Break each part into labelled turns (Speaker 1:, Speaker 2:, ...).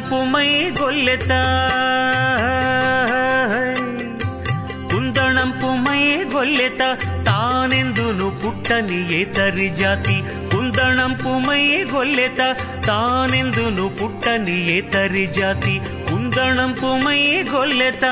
Speaker 1: కుందణంపుమై గొల్లెత కుందణంపుమై గొల్లెత తానెందును పుట్టని ఏతరి జాతి కుందణంపుమై గొల్లెత తానెందును పుట్టని ఏతరి జాతి కుందణంపుమై గొల్లెత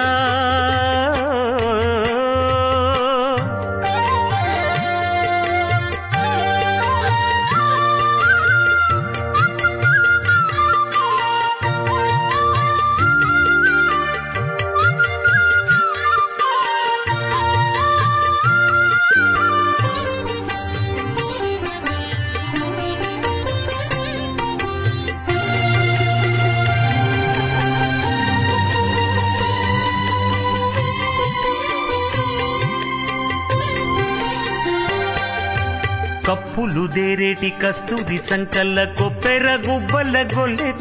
Speaker 1: కప్పులు దేరేటి కస్తూరి చంకల్ల కొప్పెర గుబ్బల గొల్లెత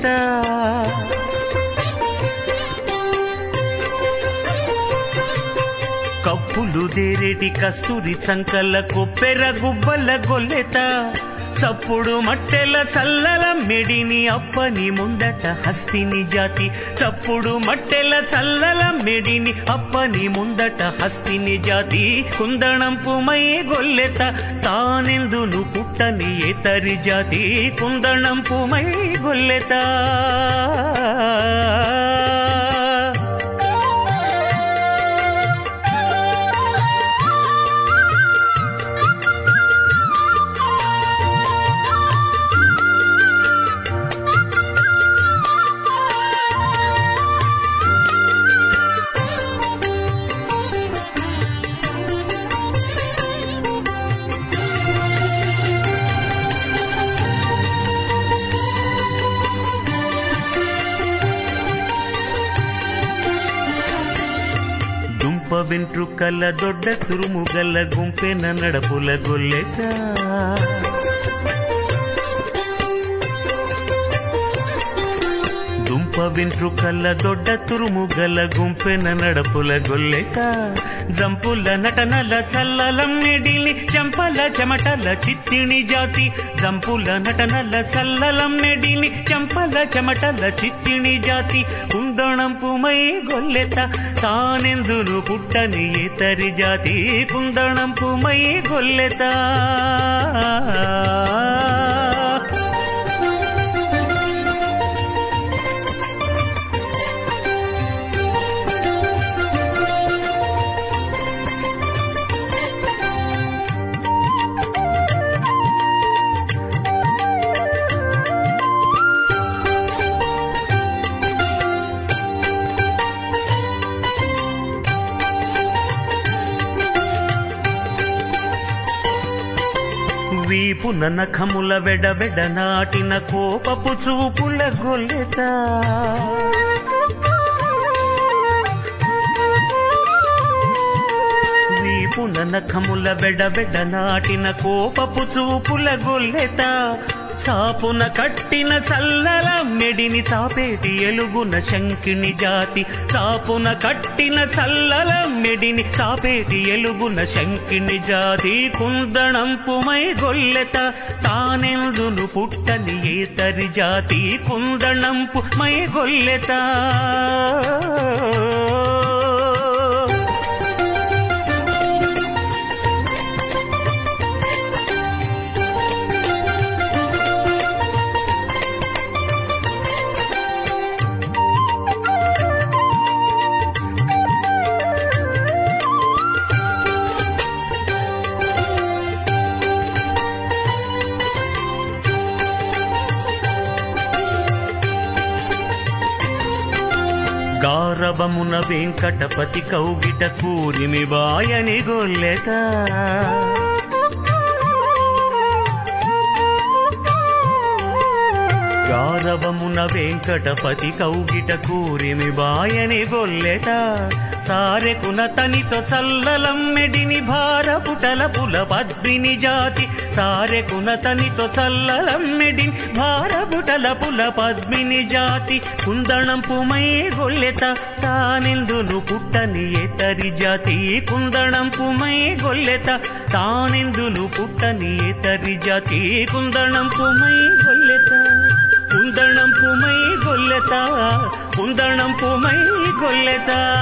Speaker 1: కప్పులు దేరేటి కస్తూరి చంకల్ల కొప్పెర గుబ్బల గొల్లెత చప్పుడు మట్టెల చల్లల మెడిని అప్పని ముందట హస్తిని జాతి చప్పుడు మట్టెల చల్లల మెడిని అప్పని ముందట హస్తిని జాతి కుందణంపుమై గొల్లెత తానెందును పుట్టని ఏతరి జాతి కుందణంపుమై గొల్లెత వెంట్రుకల దొడ్డ తురుముగల గుంపెన నడపుల గొల్లెత దుంప వెంట్రుకల దొడ్డ తురుముగల గుంపెన నడపుల గొల్లెత జంపుల నటనల చల్లలం మెడిని చంపల చెమటల చిత్తిని జాతి జంపుల నటనల చల్లలం మెడిని చంపల చెమటల చిత్తిని జాతి కుందణంపుమై గొల్లెత తానెందును పుట్టని ఏతరి జాతి కుందణంపుమై గొల్లెత వీపున నఖముల వెడబెడ నాటిన కోపపు చూపుల గొల్లెత వీపున నఖముల వెడబెడ నాటిన కోపపు చూపుల గొల్లెత చాపున కట్టిన చల్లల మెడిని చాపేటి ఎలుగున శంకిని జాతి చాపున కట్టిన చల్లల మెడిని చాపేటి ఎలుగున శంకిని జాతి కుందణంపుమై గొల్లెత తానెందును పుట్టని ఏతరి జాతి కుందణంపుమై గొల్లెత గారవమున వెంకటపతి కౌగిట కూరిమి బాయని గొల్లెత గారవమున వెంకటపతి కౌగిట కూరిమి బాయని గొల్లెత సారెకున తనితో చల్లలం మెడిని భారపుటల పుల పద్మిని జాతి సారెకున తనితో చల్లలం మెడిని భారపుటల పుల పద్మిని జాతి కుందణంపుమై గొల్లెత తానెందును పుట్టని ఏతరి జాతి కుందణంపుమై గొల్లెత తానెందును పుట్టని ఏతరి జాతి కుందణంపుమై గొల్లెత కుందణంపుమై గొల్లెత సంపుమై గొల్లెత